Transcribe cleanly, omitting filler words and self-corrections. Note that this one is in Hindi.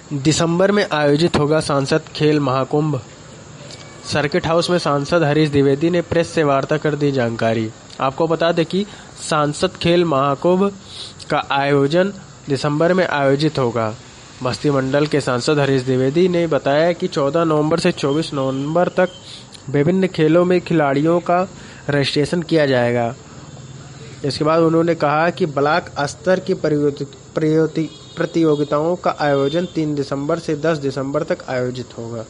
दिसंबर में आयोजित होगा सांसद खेल महाकुंभ। सर्किट हाउस में सांसद हरीश द्विवेदी ने प्रेस से वार्ता कर दी जानकारी। आपको बता दें कि सांसद खेल महाकुंभ का आयोजन दिसंबर में आयोजित होगा। बस्ती मंडल के सांसद हरीश द्विवेदी ने बताया कि 14 नवंबर से 24 नवंबर तक विभिन्न खेलों में खिलाड़ियों का रजिस्ट्रेशन किया जाएगा। इसके बाद उन्होंने कहा कि ब्लॉक स्तर की प्रतियोगिताओं का आयोजन 3 दिसंबर से 10 दिसंबर तक आयोजित होगा।